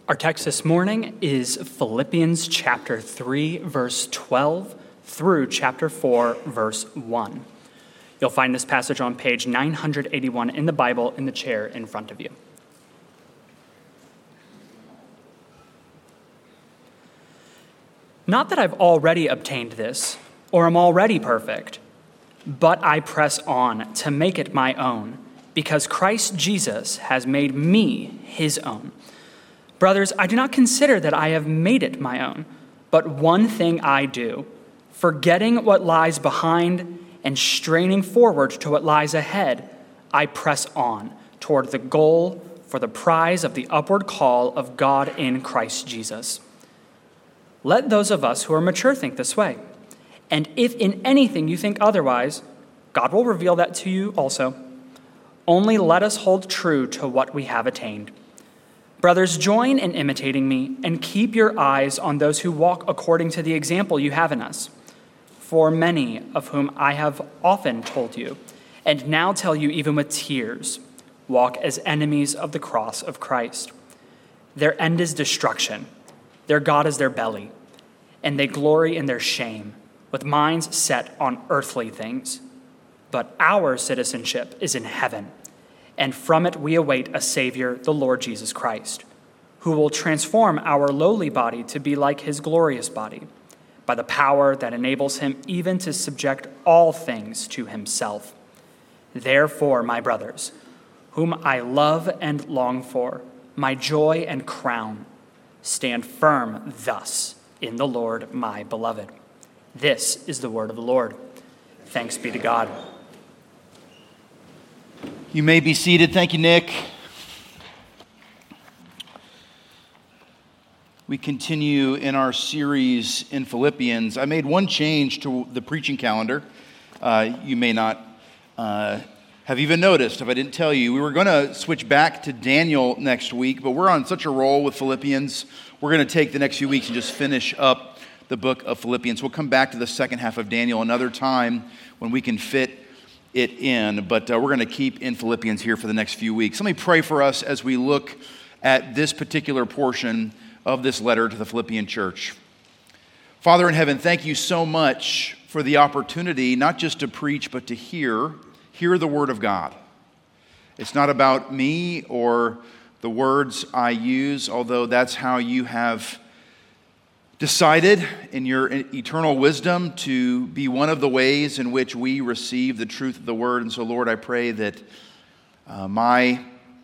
Our text this morning is Philippians chapter 3, verse 12 through chapter 4, verse 1. You'll find this passage on page 981 in the Bible in the chair in front of you. Not that I've already obtained this, or am already perfect, but I press on to make it my own, because Christ Jesus has made me his own. Brothers, I do not consider that I have made it my own, but one thing I do, forgetting what lies behind and straining forward to what lies ahead, I press on toward the goal for the prize of the upward call of God in Christ Jesus. Let those of us who are mature think this way, and if in anything you think otherwise, God will reveal that to you also. Only let us hold true to what we have attained. Brothers, join in imitating me and keep your eyes on those who walk according to the example you have in us. For many of whom I have often told you, and now tell you even with tears, walk as enemies of the cross of Christ. Their end is destruction. Their God is their belly, and they glory in their shame, with minds set on earthly things. But our citizenship is in heaven, and from it we await a Savior, the Lord Jesus Christ, who will transform our lowly body to be like his glorious body, by the power that enables him even to subject all things to himself. Therefore, my brothers, whom I love and long for, my joy and crown, stand firm thus in the Lord, my beloved. This is the word of the Lord. Thanks be to God. You may be seated. Thank you, Nick. We continue in our series in Philippians. I made one change to the preaching calendar. You may not have even noticed if I didn't tell you. We were going to switch back to Daniel next week, but we're on such a roll with Philippians. We're going to take the next few weeks and just finish up the book of Philippians. We'll come back to the second half of Daniel another time when we can fit it in, but we're going to keep in Philippians here for the next few weeks. Let me pray for us as we look at this particular portion of this letter to the Philippian church. Father in heaven, thank you so much for the opportunity not just to preach, but to hear the word of God. It's not about me or the words I use, although that's how you have decided in your eternal wisdom to be one of the ways in which we receive the truth of the word. And so, Lord, I pray that my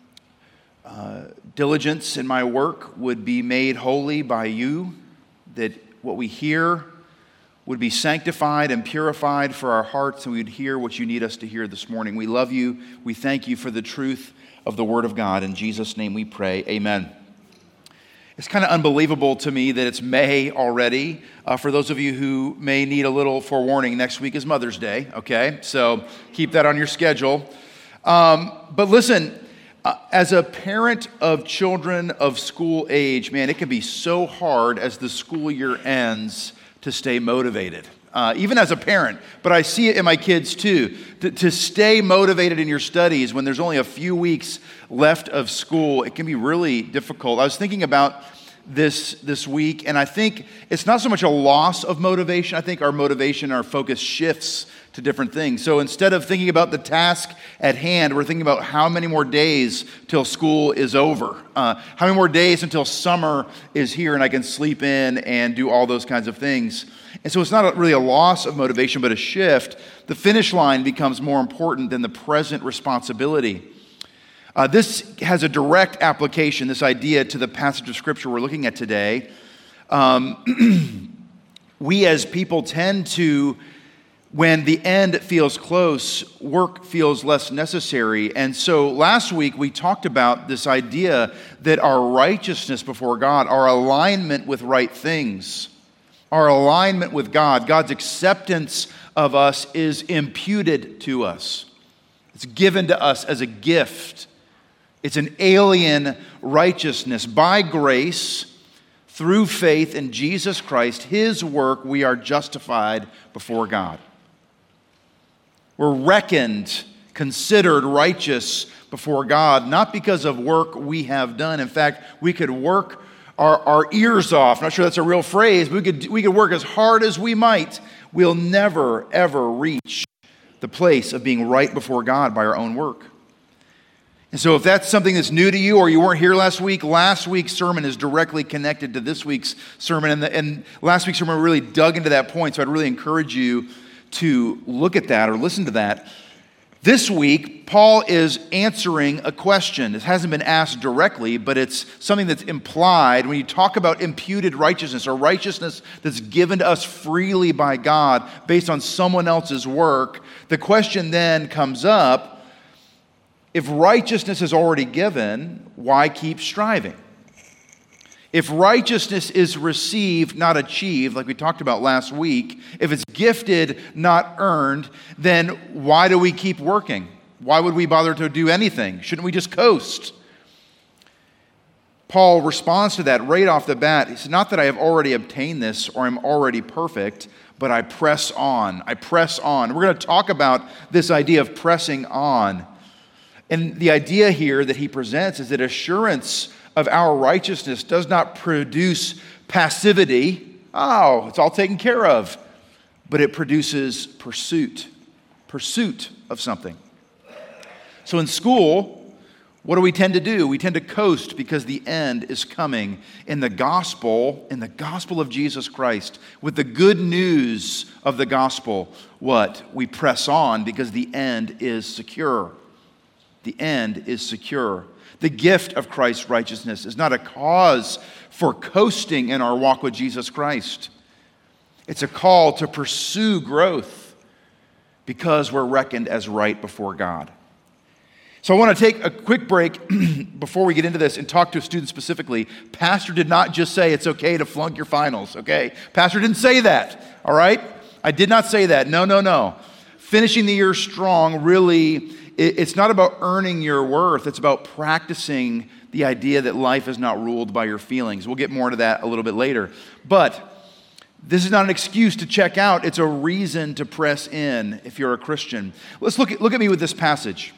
diligence in my work would be made holy by you, that what we hear would be sanctified and purified for our hearts, and we would hear what you need us to hear this morning. We love you. We thank you for the truth of the word of God. In Jesus' name we pray. Amen. It's kind of unbelievable to me that it's May already. For those of you who may need a little forewarning, next week is Mother's Day, okay? So keep that on your schedule. But listen, as a parent of children of school age, man, it can be so hard as the school year ends to stay motivated. Even as a parent, but I see it in my kids too, to stay motivated in your studies when there's only a few weeks left of school, it can be really difficult. I was thinking about this week, and I think it's not so much a loss of motivation. I think our motivation, our focus shifts to different things. So instead of thinking about the task at hand, we're thinking about how many more days till school is over, how many more days until summer is here and I can sleep in and do all those kinds of things. And so it's not really a loss of motivation, but a shift. The finish line becomes more important than the present responsibility. This has a direct application, this idea, to the passage of Scripture we're looking at today. We as people tend to, when the end feels close, work feels less necessary. And so last week we talked about this idea that our righteousness before God, our alignment with right things, our alignment with God, God's acceptance of us is imputed to us. It's given to us as a gift. It's an alien righteousness. By grace, through faith in Jesus Christ, His work, we are justified before God. We're reckoned, considered righteous before God, not because of work we have done. In fact, we could work our ears off. I'm not sure that's a real phrase, but we could work as hard as we might. We'll never, ever reach the place of being right before God by our own work. And so if that's something that's new to you or you weren't here last week's sermon is directly connected to this week's sermon. And last week's sermon really dug into that point, so I'd really encourage you to look at that or listen to that. This week, Paul is answering a question. It hasn't been asked directly, but it's something that's implied when you talk about imputed righteousness or righteousness that's given to us freely by God based on someone else's work. The question then comes up, if righteousness is already given, why keep striving? If righteousness is received, not achieved, like we talked about last week, if it's gifted, not earned, then why do we keep working? Why would we bother to do anything? Shouldn't we just coast? Paul responds to that right off the bat. He says, not that I have already obtained this or I'm already perfect, but I press on. I press on. We're going to talk about this idea of pressing on. And the idea here that he presents is that assurance of our righteousness does not produce passivity. Oh, it's all taken care of. But it produces pursuit of something. So in school, what do we tend to do? We tend to coast because the end is coming in the gospel of Jesus Christ. With the good news of the gospel, what? We press on because the end is secure. The end is secure. The gift of Christ's righteousness is not a cause for coasting in our walk with Jesus Christ. It's a call to pursue growth because we're reckoned as right before God. So I want to take a quick break before we get into this and talk to a student specifically. Pastor did not just say it's okay to flunk your finals, okay? Pastor didn't say that, all right? I did not say that. No. Finishing the year strong really, it's not about earning your worth. It's about practicing the idea that life is not ruled by your feelings. We'll get more to that a little bit later. But this is not an excuse to check out. It's a reason to press in if you're a Christian. Let's look at me with this passage.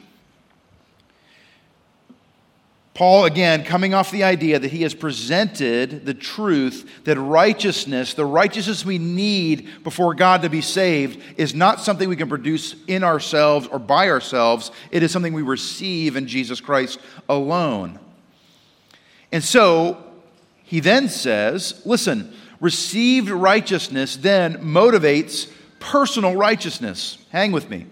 Paul, again, coming off the idea that he has presented the truth that righteousness, the righteousness we need before God to be saved, is not something we can produce in ourselves or by ourselves. It is something we receive in Jesus Christ alone. And so he then says, listen, received righteousness then motivates personal righteousness. Hang with me.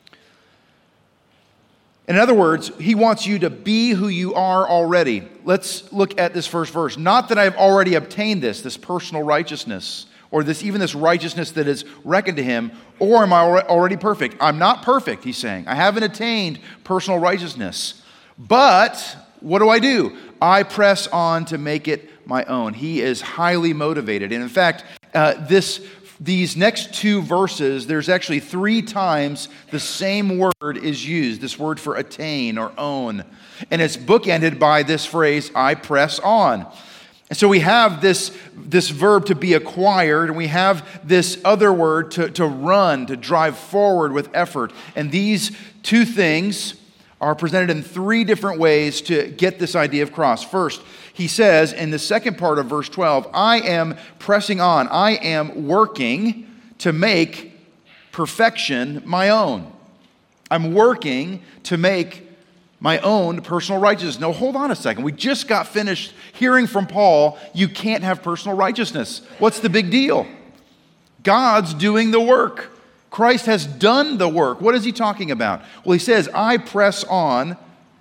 In other words, he wants you to be who you are already. Let's look at this first verse. Not that I have already obtained this personal righteousness, or even this righteousness that is reckoned to him, or am I already perfect? I'm not perfect, he's saying. I haven't attained personal righteousness. But what do? I press on to make it my own. He is highly motivated. And in fact, these next two verses, there's actually 3 times the same word is used, this word for attain or own. And it's bookended by this phrase, I press on. And so we have this verb to be acquired, and we have this other word to run, to drive forward with effort. And these two things are presented in 3 different ways to get this idea across. First, he says in the second part of verse 12, I am pressing on. I am working to make perfection my own. I'm working to make my own personal righteousness. No, hold on a second. We just got finished hearing from Paul, you can't have personal righteousness. What's the big deal? God's doing the work. Christ has done the work. What is he talking about? Well, he says, I press on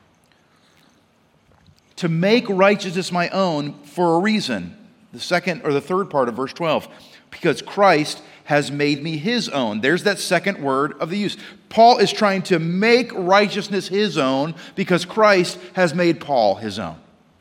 to make righteousness my own for a reason. The second or the third part of verse 12. Because Christ has made me his own. There's that second word of the use. Paul is trying to make righteousness his own because Christ has made Paul his own.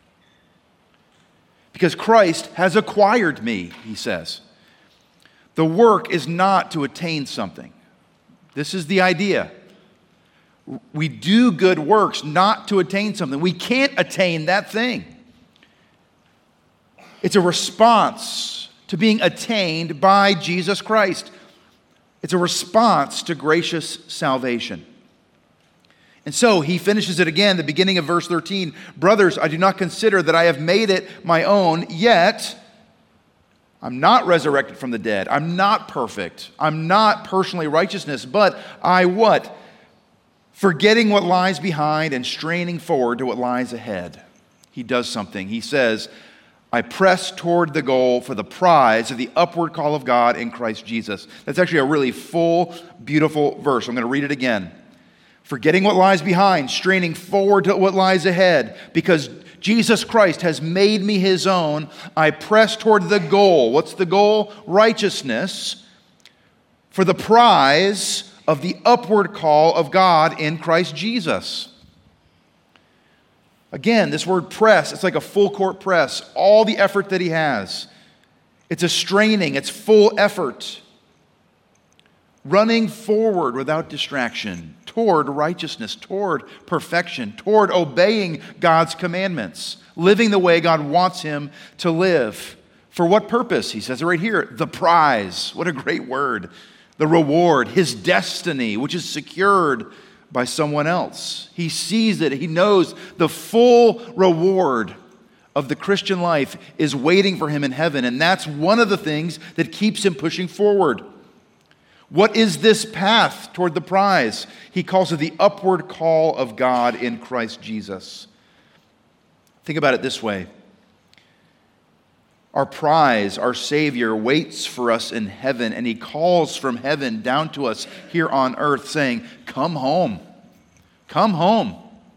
Because Christ has acquired me, he says. The work is not to attain something. This is the idea. We do good works not to attain something. We can't attain that thing. It's a response to being attained by Jesus Christ. It's a response to gracious salvation. And so he finishes it again, the beginning of verse 13. Brothers, I do not consider that I have made it my own, yet I'm not resurrected from the dead. I'm not perfect. I'm not personally righteousness, but I what? Forgetting what lies behind and straining forward to what lies ahead. He does something. He says, I press toward the goal for the prize of the upward call of God in Christ Jesus. That's actually a really full, beautiful verse. I'm going to read it again. Forgetting what lies behind, straining forward to what lies ahead, because Jesus Christ has made me his own, I press toward the goal. What's the goal? Righteousness, for the prize of the upward call of God in Christ Jesus. Again, this word press, it's like a full court press. All the effort that he has. It's a straining, it's full effort. Running forward without distraction toward righteousness, toward perfection, toward obeying God's commandments, living the way God wants him to live. For what purpose? He says it right here, the prize. What a great word. The reward, his destiny, which is secured by someone else. He sees it. He knows the full reward of the Christian life is waiting for him in heaven. And that's one of the things that keeps him pushing forward. What is this path toward the prize? He calls it the upward call of God in Christ Jesus. Think about it this way. Our prize, our Savior, waits for us in heaven, and he calls from heaven down to us here on earth, saying, come home. Come home.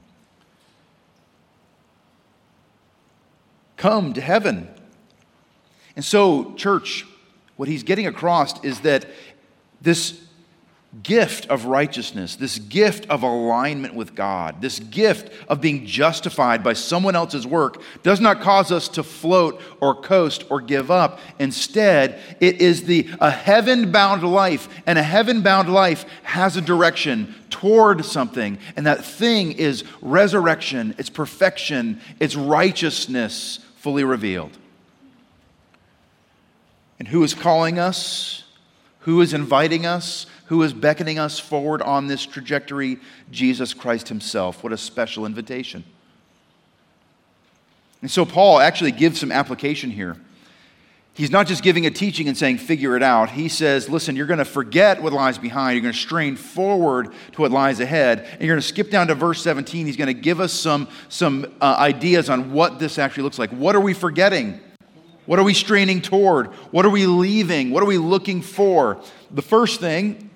Come to heaven. And so, church, what he's getting across is that this gift of righteousness, this gift of alignment with God, this gift of being justified by someone else's work does not cause us to float or coast or give up. Instead, it is a heaven-bound life, and a heaven-bound life has a direction toward something, and that thing is resurrection, it's perfection, it's righteousness fully revealed. And who is calling us? Who is inviting us? Who is beckoning us forward on this trajectory? Jesus Christ himself. What a special invitation. And so Paul actually gives some application here. He's not just giving a teaching and saying, figure it out. He says, listen, you're going to forget what lies behind. You're going to strain forward to what lies ahead. And you're going to skip down to verse 17. He's going to give us some ideas on what this actually looks like. What are we forgetting? What are we straining toward? What are we leaving? What are we looking for? The first thing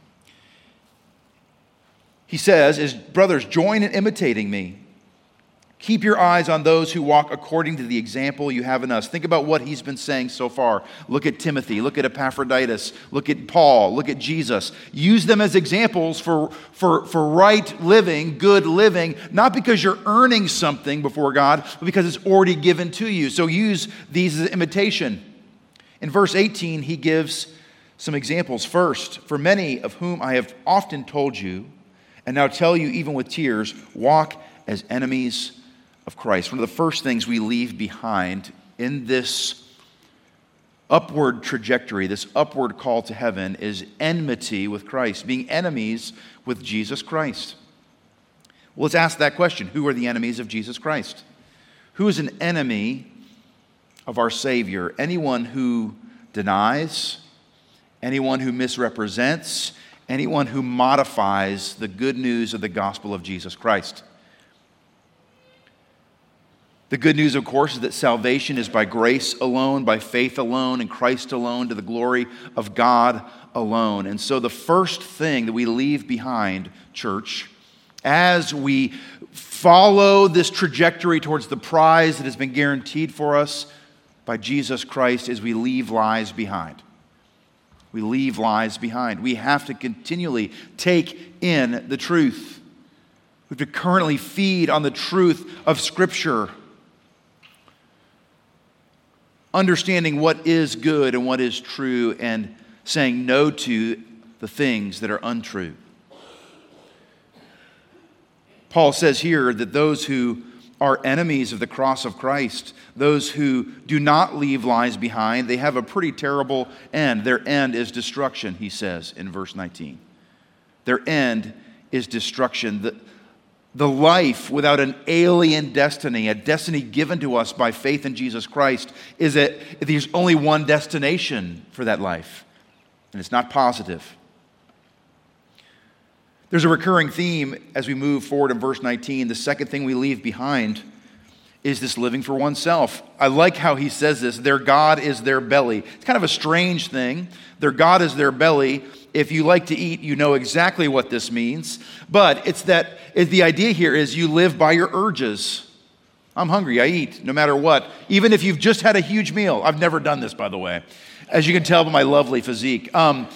he says is, brothers, join in imitating me. Keep your eyes on those who walk according to the example you have in us. Think about what he's been saying so far. Look at Timothy. Look at Epaphroditus. Look at Paul. Look at Jesus. Use them as examples for right living, good living, not because you're earning something before God, but because it's already given to you. So use these as imitation. In verse 18, he gives some examples. First, for many of whom I have often told you, and now tell you even with tears, walk as enemies of Christ. One of the first things we leave behind in this upward trajectory, this upward call to heaven, is enmity with Christ, being enemies with Jesus Christ. Well, let's ask that question. Who are the enemies of Jesus Christ? Who is an enemy of our Savior? Anyone who denies, anyone who misrepresents, anyone who modifies the good news of the gospel of Jesus Christ. The good news, of course, is that salvation is by grace alone, by faith alone, in Christ alone, to the glory of God alone. And so the first thing that we leave behind, church, as we follow this trajectory towards the prize that has been guaranteed for us by Jesus Christ, is we leave lies behind. We leave lies behind. We have to continually take in the truth. We have to currently feed on the truth of Scripture, understanding what is good and what is true, and saying no to the things that are untrue. Paul says here that those who are enemies of the cross of Christ, those who do not leave lies behind, they have a pretty terrible end. Their end is destruction, he says in verse 19. Their end is destruction. The life without an alien destiny, a destiny given to us by faith in Jesus Christ, is that there's only one destination for that life, and it's not positive. There's a recurring theme as we move forward in verse 19. The second thing we leave behind is this living for oneself. I like how he says this, their God is their belly. It's kind of a strange thing. Their God is their belly. If you like to eat, you know exactly what this means. But the idea here is you live by your urges. I'm hungry, I eat, no matter what. Even if you've just had a huge meal. I've never done this, by the way, as you can tell by my lovely physique. You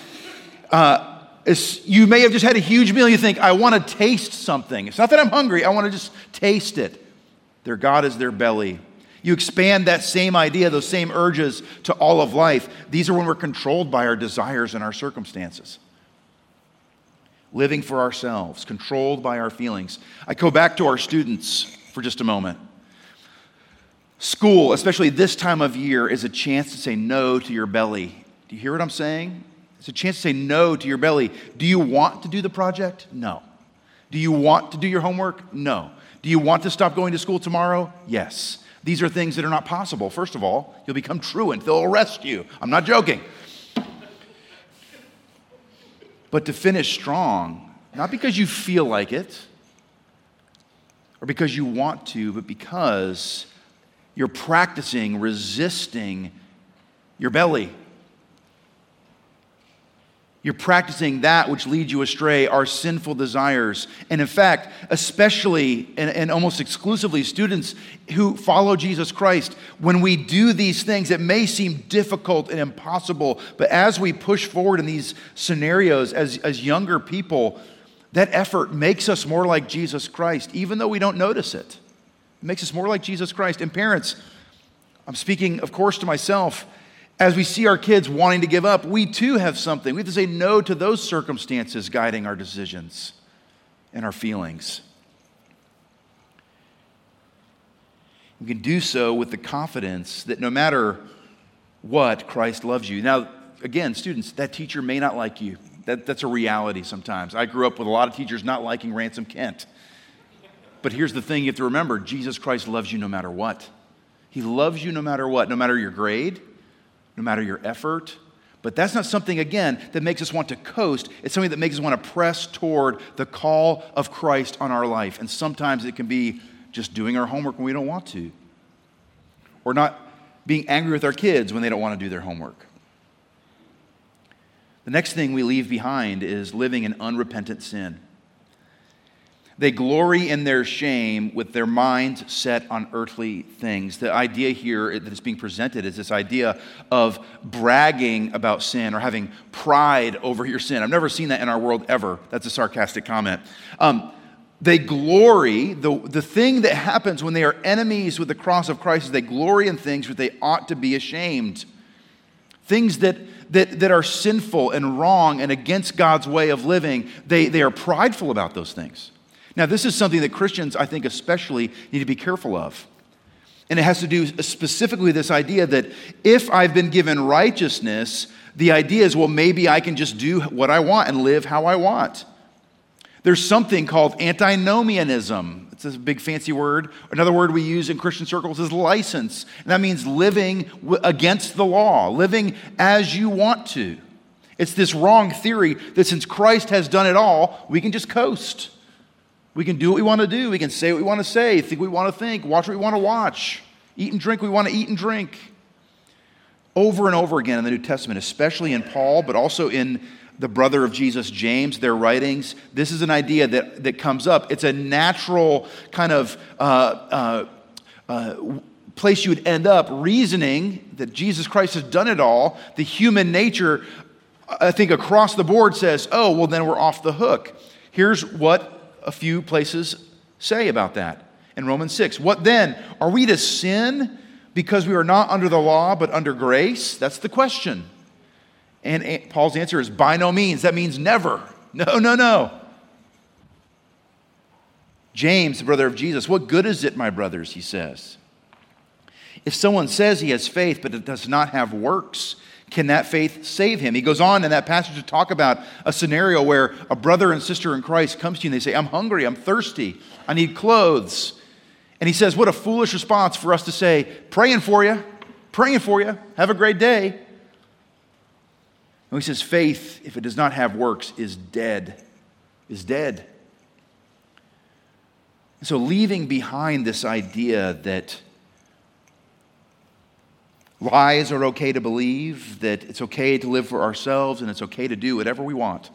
may have just had a huge meal. You think, I want to taste something. It's not that I'm hungry. I want to just taste it. Their God is their belly. You expand that same idea, those same urges to all of life. These are when we're controlled by our desires and our circumstances. Living for ourselves, controlled by our feelings. I go back to our students for just a moment. School, especially this time of year, is a chance to say no to your belly. Do you hear what I'm saying? It's a chance to say no to your belly. Do you want to do the project? No. Do you want to do your homework? No. Do you want to stop going to school tomorrow? Yes. These are things that are not possible. First of all, you'll become truant. They'll arrest you. I'm not joking. But to finish strong, not because you feel like it or because you want to, but because you're practicing resisting your belly. You're practicing that which leads you astray, our sinful desires. And in fact, especially and almost exclusively students who follow Jesus Christ, when we do these things, it may seem difficult and impossible, but as we push forward in these scenarios as younger people, that effort makes us more like Jesus Christ, even though we don't notice it. It makes us more like Jesus Christ. And parents, I'm speaking, of course, to myself. As we see our kids wanting to give up, we too have something. We have to say no to those circumstances guiding our decisions and our feelings. We can do so with the confidence that no matter what, Christ loves you. Now, again, students, that teacher may not like you. That's a reality sometimes. I grew up with a lot of teachers not liking Ransom Kent. But here's the thing you have to remember. Jesus Christ loves you no matter what. He loves you no matter what, no matter your grade, no matter your effort. But that's not something, again, that makes us want to coast. It's something that makes us want to press toward the call of Christ on our life. And sometimes it can be just doing our homework when we don't want to. Or not being angry with our kids when they don't want to do their homework. The next thing we leave behind is living in unrepentant sin. They glory in their shame with their minds set on earthly things. The idea here that is being presented is this idea of bragging about sin or having pride over your sin. I've never seen that in our world ever. That's a sarcastic comment. They glory, the thing that happens when they are enemies with the cross of Christ is they glory in things which they ought to be ashamed. Things that are sinful and wrong and against God's way of living, they are prideful about those things. Now, this is something that Christians, I think especially, need to be careful of. And it has to do specifically with this idea that if I've been given righteousness, the idea is, well, maybe I can just do what I want and live how I want. There's something called antinomianism. It's a big fancy word. Another word we use in Christian circles is license. And that means living against the law, living as you want to. It's this wrong theory that since Christ has done it all, we can just coast. We can do what we want to do. We can say what we want to say, think what we want to think, watch what we want to watch, eat and drink what we want to eat and drink. Over and over again in the New Testament, especially in Paul, but also in the brother of Jesus, James, their writings, this is an idea that comes up. It's a natural kind of place you would end up reasoning that Jesus Christ has done it all. The human nature, I think across the board says, oh, well, then we're off the hook. Here's what a few places say about that. In Romans 6, what then? Are we to sin because we are not under the law but under grace? That's the question. And Paul's answer is by no means. That means never. No. James, the brother of Jesus, what good is it, my brothers, he says. If someone says he has faith but it does not have works, can that faith save him? He goes on in that passage to talk about a scenario where a brother and sister in Christ comes to you and they say, I'm hungry, I'm thirsty, I need clothes. And he says, what a foolish response for us to say, praying for you, have a great day. And he says, faith, if it does not have works, is dead. And so leaving behind this idea that lies are okay to believe, that it's okay to live for ourselves, and it's okay to do whatever we want.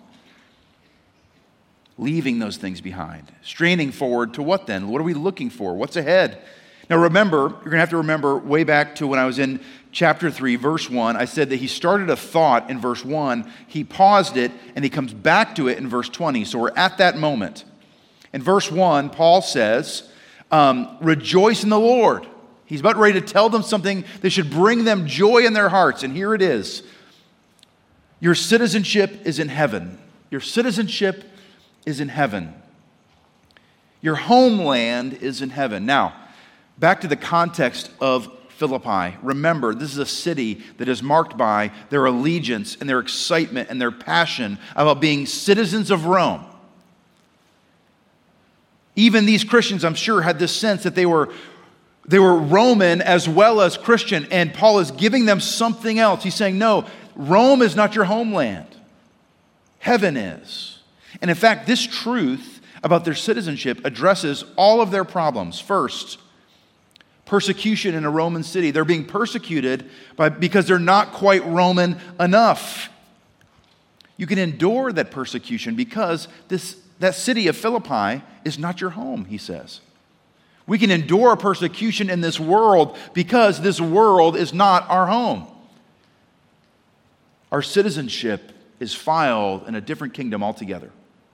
Leaving those things behind. Straining forward to what then? What are we looking for? What's ahead? Now remember, you're going to have to remember way back to when I was in chapter 3, verse 1, I said that he started a thought in verse 1, he paused it, and he comes back to it in verse 20. So we're at that moment. In verse 1, Paul says, rejoice in the Lord. He's about ready to tell them something that should bring them joy in their hearts. And here it is. Your citizenship is in heaven. Your citizenship is in heaven. Your homeland is in heaven. Now, back to the context of Philippi. Remember, this is a city that is marked by their allegiance and their excitement and their passion about being citizens of Rome. Even these Christians, I'm sure, had this sense that they were Roman as well as Christian, and Paul is giving them something else. He's saying, no, Rome is not your homeland. Heaven is. And in fact, this truth about their citizenship addresses all of their problems. First, persecution in a Roman city. They're being persecuted because they're not quite Roman enough. You can endure that persecution because that city of Philippi is not your home, he says. We can endure persecution in this world because this world is not our home. Our citizenship is filed in a different kingdom altogether.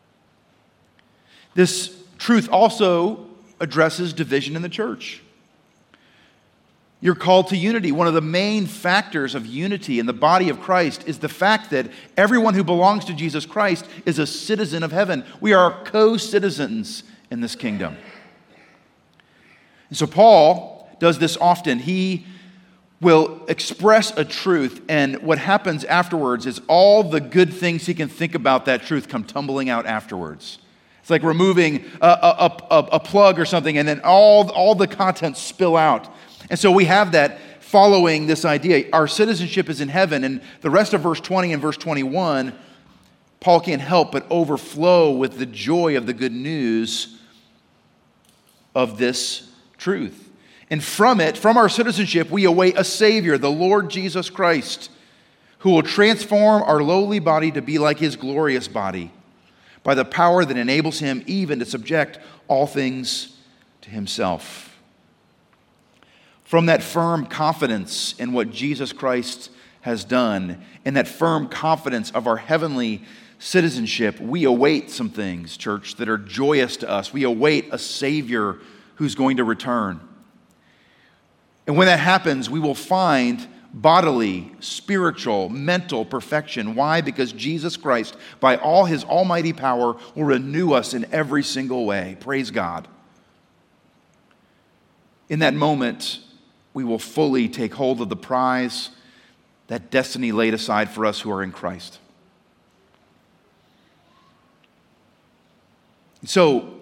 This truth also addresses division in the church. You're called to unity. One of the main factors of unity in the body of Christ is the fact that everyone who belongs to Jesus Christ is a citizen of heaven. We are co-citizens in this kingdom. And so Paul does this often. He will express a truth, and what happens afterwards is all the good things he can think about that truth come tumbling out afterwards. It's like removing a plug or something, and then all the contents spill out. And so we have that following this idea. Our citizenship is in heaven, and the rest of verse 20 and verse 21, Paul can't help but overflow with the joy of the good news of this truth. And from our citizenship, we await a Savior, the Lord Jesus Christ, who will transform our lowly body to be like his glorious body by the power that enables him even to subject all things to himself. From that firm confidence in what Jesus Christ has done, and that firm confidence of our heavenly citizenship, we await some things, church, that are joyous to us. We await a Savior who's going to return. And when that happens, we will find bodily, spiritual, mental perfection. Why? Because Jesus Christ, by all his almighty power, will renew us in every single way. Praise God. In that moment, we will fully take hold of the prize, that destiny laid aside for us who are in Christ. So,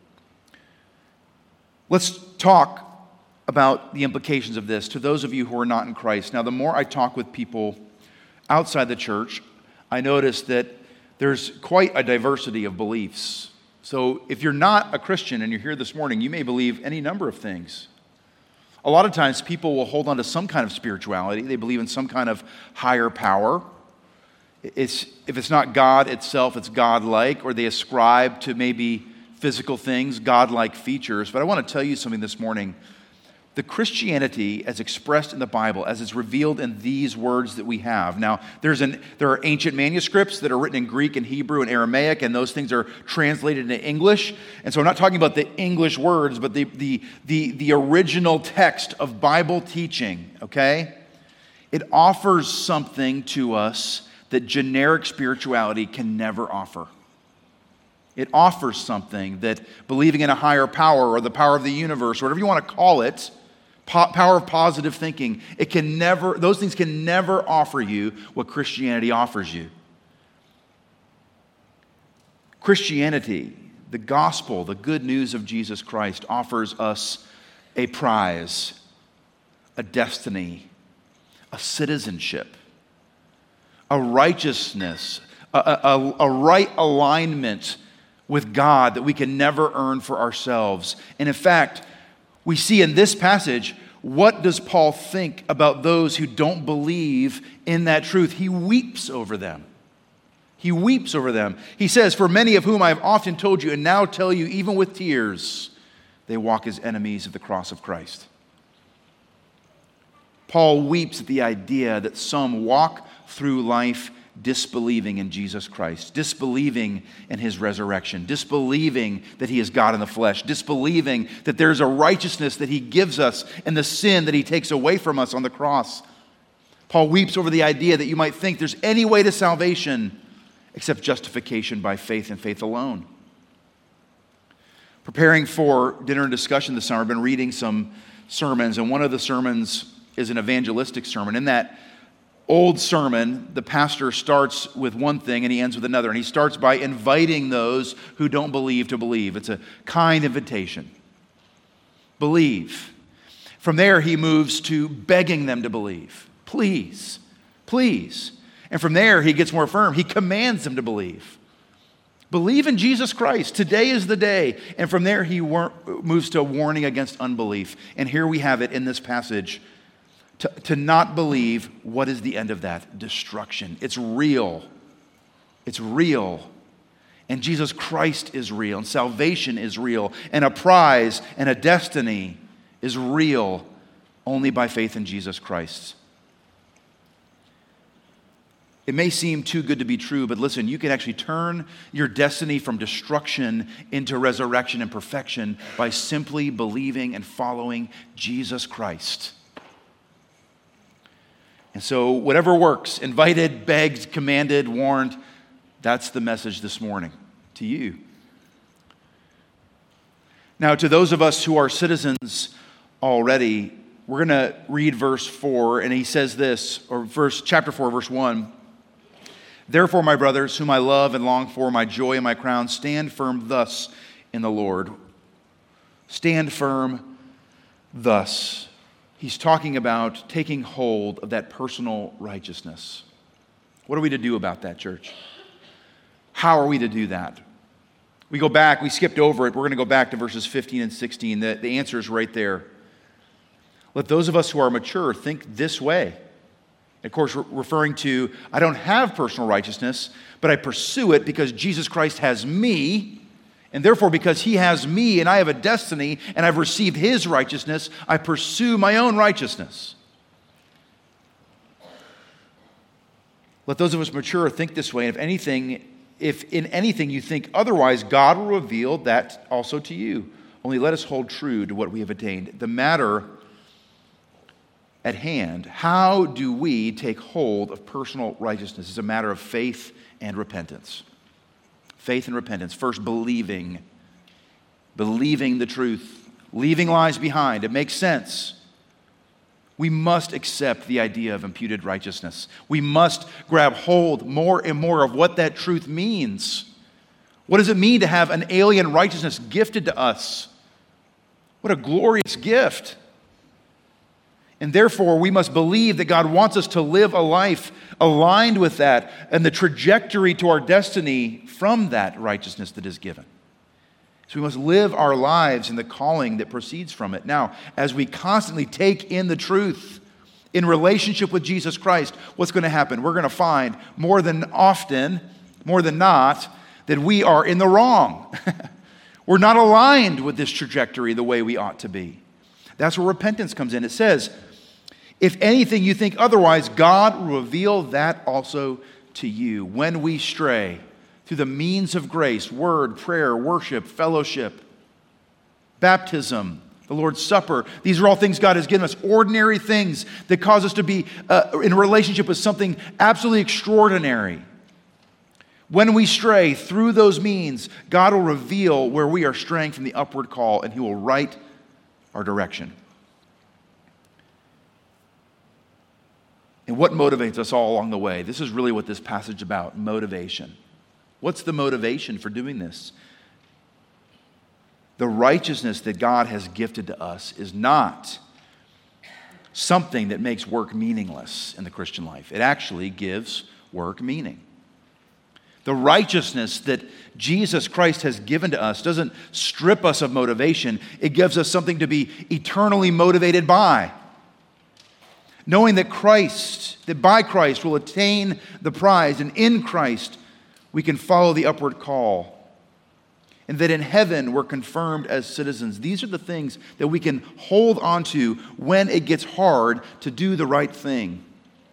let's talk about the implications of this to those of you who are not in Christ. Now, the more I talk with people outside the church, I notice that there's quite a diversity of beliefs. So if you're not a Christian and you're here this morning, you may believe any number of things. A lot of times people will hold on to some kind of spirituality. They believe in some kind of higher power. If it's not God itself, it's God-like, or they ascribe to maybe physical things, God-like features. But I want to tell you something this morning. The Christianity as expressed in the Bible, as it's revealed in these words that we have. Now, there are ancient manuscripts that are written in Greek and Hebrew and Aramaic, and those things are translated into English. And so I'm not talking about the English words, but the original text of Bible teaching, okay? It offers something to us that generic spirituality can never offer. It offers something that believing in a higher power or the power of the universe, or whatever you want to call it, power of positive thinking, those things can never offer you what Christianity offers you. Christianity, the gospel, the good news of Jesus Christ, offers us a prize, a destiny, a citizenship, a righteousness, a right alignment with God that we can never earn for ourselves. And in fact, we see in this passage, what does Paul think about those who don't believe in that truth? He weeps over them. He weeps over them. He says, "For many of whom I have often told you and now tell you, even with tears, they walk as enemies of the cross of Christ." Paul weeps at the idea that some walk through life disbelieving in Jesus Christ, disbelieving in his resurrection, disbelieving that he is God in the flesh, disbelieving that there's a righteousness that he gives us and the sin that he takes away from us on the cross. Paul weeps over the idea that you might think there's any way to salvation except justification by faith and faith alone. Preparing for dinner and discussion this summer, I've been reading some sermons, and one of the sermons is an evangelistic sermon. In that old sermon, the pastor starts with one thing and he ends with another, and he starts by inviting those who don't believe to believe. It's a kind invitation. Believe. From there, he moves to begging them to believe. Please, please. And from there, he gets more firm. He commands them to believe. Believe in Jesus Christ. Today is the day. And from there, he moves to a warning against unbelief. And here we have it in this passage. To not believe, what is the end of that? Destruction. It's real. It's real. And Jesus Christ is real. And salvation is real. And a prize and a destiny is real only by faith in Jesus Christ. It may seem too good to be true, but listen, you can actually turn your destiny from destruction into resurrection and perfection by simply believing and following Jesus Christ. And so whatever works, invited, begged, commanded, warned, that's the message this morning to you. Now, to those of us who are citizens already, we're going to read verse 4, and he says this, or chapter 4, verse 1. "Therefore, my brothers, whom I love and long for, my joy and my crown, stand firm thus in the Lord." Stand firm thus. He's talking about taking hold of that personal righteousness. What are we to do about that, church? How are we to do that? We go back, we skipped over it. We're going to go back to verses 15 and 16. The answer is right there. Let those of us who are mature think this way. Of course, referring to, I don't have personal righteousness, but I pursue it because Jesus Christ has me, and therefore because he has me and I have a destiny and I've received his righteousness, I pursue my own righteousness. Let those of us mature think this way, and if in anything you think otherwise, God will reveal that also to you. Only let us hold true to what we have attained. The matter at hand, how do we take hold of personal righteousness? It's a matter of faith and repentance. Faith and repentance. First, believing the truth, leaving lies behind. It makes sense. We must accept the idea of imputed righteousness. We must grab hold more and more of what that truth means. What does it mean to have an alien righteousness gifted to us? What a glorious gift. And therefore, we must believe that God wants us to live a life aligned with that and the trajectory to our destiny from that righteousness that is given. So we must live our lives in the calling that proceeds from it. Now, as we constantly take in the truth in relationship with Jesus Christ, what's going to happen? We're going to find more than not, that we are in the wrong. We're not aligned with this trajectory the way we ought to be. That's where repentance comes in. It says, if anything you think otherwise, God will reveal that also to you. When we stray through the means of grace, word, prayer, worship, fellowship, baptism, the Lord's Supper, these are all things God has given us, ordinary things that cause us to be in a relationship with something absolutely extraordinary. When we stray through those means, God will reveal where we are straying from the upward call, and he will right our direction. And what motivates us all along the way? This is really what this passage is about, motivation. What's the motivation for doing this? the righteousness that God has gifted to us is not something that makes work meaningless in the Christian life. It actually gives work meaning. The righteousness that Jesus Christ has given to us doesn't strip us of motivation. It gives us something to be eternally motivated by. Knowing that by Christ we'll attain the prize, and in Christ we can follow the upward call. And that in heaven we're confirmed as citizens. These are the things that we can hold on to when it gets hard to do the right thing.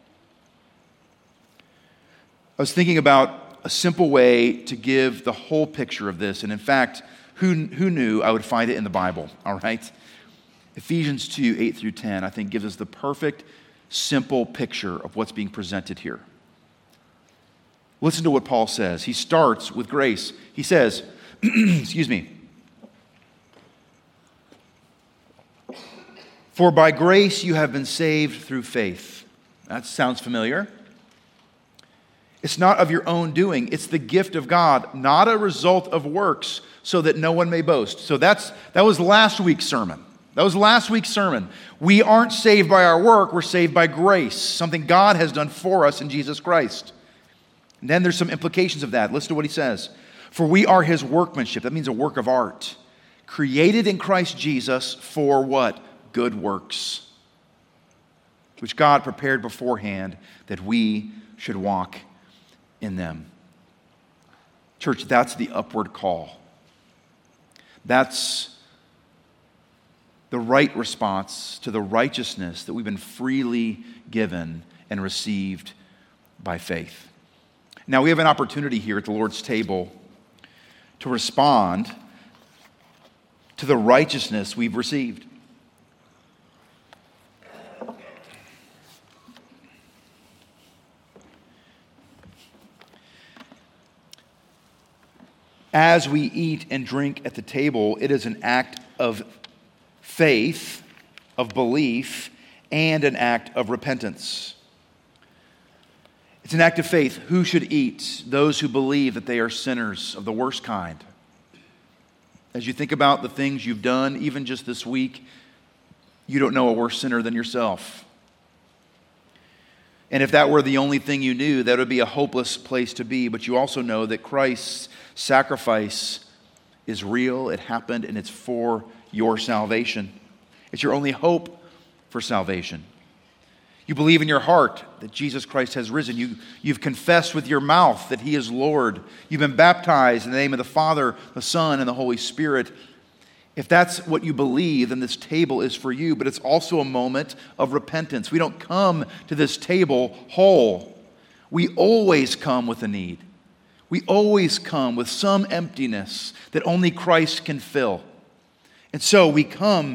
I was thinking about a simple way to give the whole picture of this. And in fact, who knew I would find it in the Bible, all right? Ephesians 2, 8 through 10, I think gives us the perfect, simple picture of what's being presented here. Listen to what Paul says. He starts with grace. He says, excuse me, "For by grace you have been saved through faith." That sounds familiar. It's not of your own doing. It's the gift of God, not a result of works, so that no one may boast. So that was last week's sermon. We aren't saved by our work. We're saved by grace, something God has done for us in Jesus Christ. And then there's some implications of that. Listen to what he says. "For we are his workmanship." That means a work of art. "Created in Christ Jesus for" what? "Good works, which God prepared beforehand that we should walk in them." Church, that's the upward call. That's the right response to the righteousness that we've been freely given and received by faith. Now, we have an opportunity here at the Lord's table to respond to the righteousness we've received. As we eat and drink at the table, it is an act of faith, of belief, and an act of repentance. It's an act of faith. Who should eat? Those who believe that they are sinners of the worst kind. As you think about the things you've done, even just this week, you don't know a worse sinner than yourself. And if that were the only thing you knew, that would be a hopeless place to be. But you also know that Christ's sacrifice is real, it happened, and it's for your salvation. It's your only hope for salvation. You believe in your heart that Jesus Christ has risen. You've confessed with your mouth that he is Lord. You've been baptized in the name of the Father, the Son, and the Holy Spirit. If that's what you believe, then this table is for you, but it's also a moment of repentance. We don't come to this table whole. We always come with a need. We always come with some emptiness that only Christ can fill. And so we come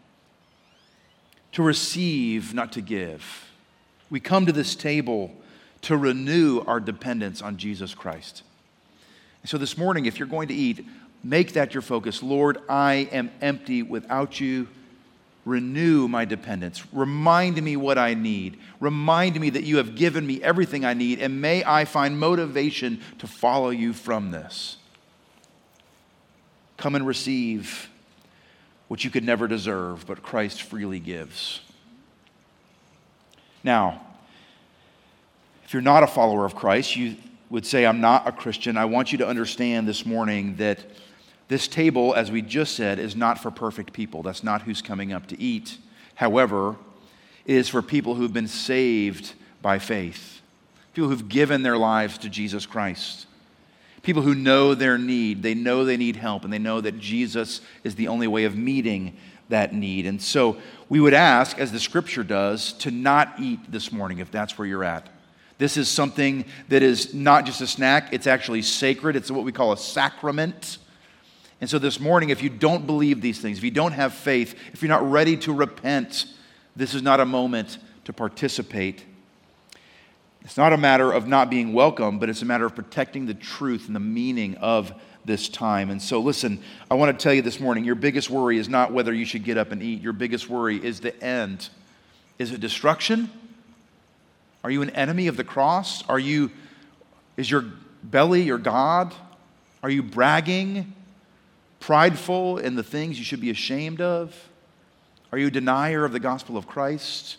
to receive, not to give. We come to this table to renew our dependence on Jesus Christ. And so this morning, if you're going to eat, make that your focus. Lord, I am empty without you. Renew my dependence. Remind me what I need. Remind me that you have given me everything I need, and may I find motivation to follow you from this. Come and receive what you could never deserve, but Christ freely gives. Now, if you're not a follower of Christ, you would say, I'm not a Christian. I want you to understand this morning that this table, as we just said, is not for perfect people. That's not who's coming up to eat. However, it is for people who've been saved by faith, people who've given their lives to Jesus Christ, people who know their need. They know they need help, and they know that Jesus is the only way of meeting that need. And so we would ask, as the Scripture does, to not eat this morning if that's where you're at. This is something that is not just a snack, it's actually sacred. It's what we call a sacrament. And so this morning, if you don't believe these things, if you don't have faith, if you're not ready to repent, this is not a moment to participate. It's not a matter of not being welcome, but it's a matter of protecting the truth and the meaning of this time. And so listen, I want to tell you this morning, your biggest worry is not whether you should get up and eat. Your biggest worry is the end. Is it destruction? Are you an enemy of the cross? Is your belly your God? Are you bragging? prideful in the things you should be ashamed of? Are you a denier of the gospel of Christ?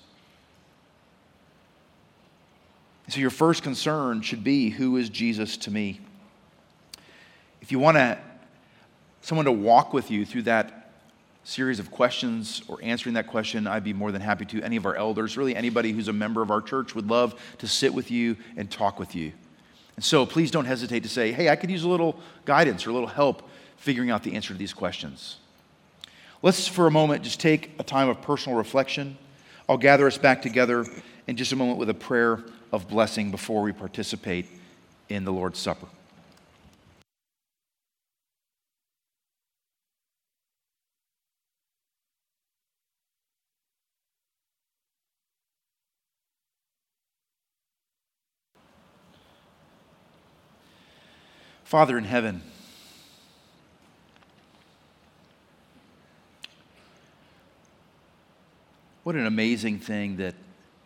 So your first concern should be, who is Jesus to me? If you want someone to walk with you through that series of questions or answering that question, I'd be more than happy to. Any of our elders, really anybody who's a member of our church, would love to sit with you and talk with you. And so please don't hesitate to say, hey, I could use a little guidance or a little help figuring out the answer to these questions. Let's, for a moment, just take a time of personal reflection. I'll gather us back together in just a moment with a prayer of blessing before we participate in the Lord's Supper. Father in heaven, what an amazing thing that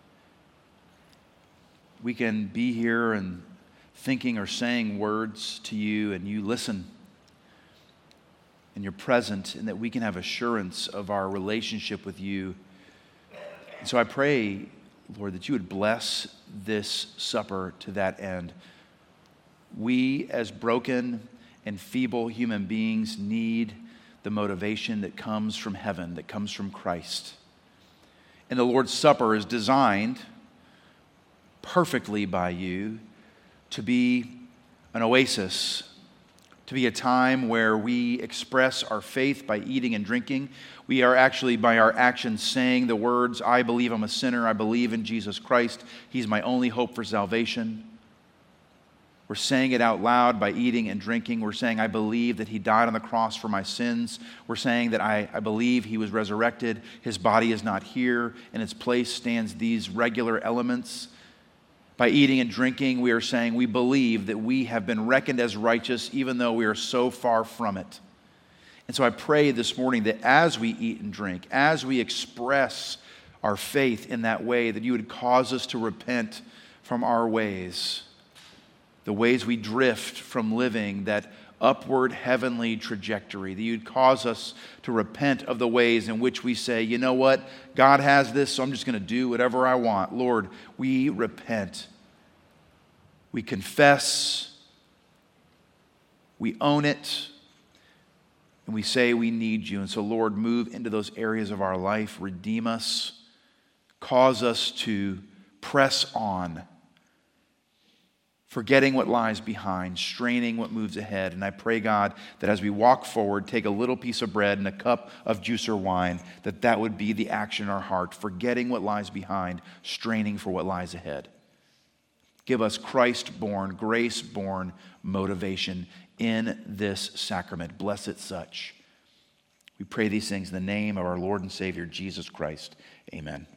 we can be here and thinking or saying words to you, and you listen, and you're present, and that we can have assurance of our relationship with you. And so I pray, Lord, that you would bless this supper to that end. We, as broken and feeble human beings, need the motivation that comes from heaven, that comes from Christ. And the Lord's Supper is designed perfectly by you to be an oasis, to be a time where we express our faith by eating and drinking. We are actually, by our actions, saying the words, I believe I'm a sinner, I believe in Jesus Christ, He's my only hope for salvation. We're saying it out loud by eating and drinking. We're saying, I believe that He died on the cross for my sins. We're saying that I believe He was resurrected. His body is not here. In its place stands these regular elements. By eating and drinking, we are saying we believe that we have been reckoned as righteous even though we are so far from it. And so I pray this morning that as we eat and drink, as we express our faith in that way, that you would cause us to repent from our ways, the ways we drift from living that upward heavenly trajectory, that you'd cause us to repent of the ways in which we say, you know what, God has this, so I'm just going to do whatever I want. Lord, we repent. We confess. We own it. And we say we need you. And so, Lord, move into those areas of our life. Redeem us. Cause us to press on, forgetting what lies behind, straining what moves ahead. And I pray, God, that as we walk forward, take a little piece of bread and a cup of juice or wine, that would be the action in our heart, forgetting what lies behind, straining for what lies ahead. Give us Christ-born, grace-born motivation in this sacrament. Bless it such. We pray these things in the name of our Lord and Savior, Jesus Christ. Amen.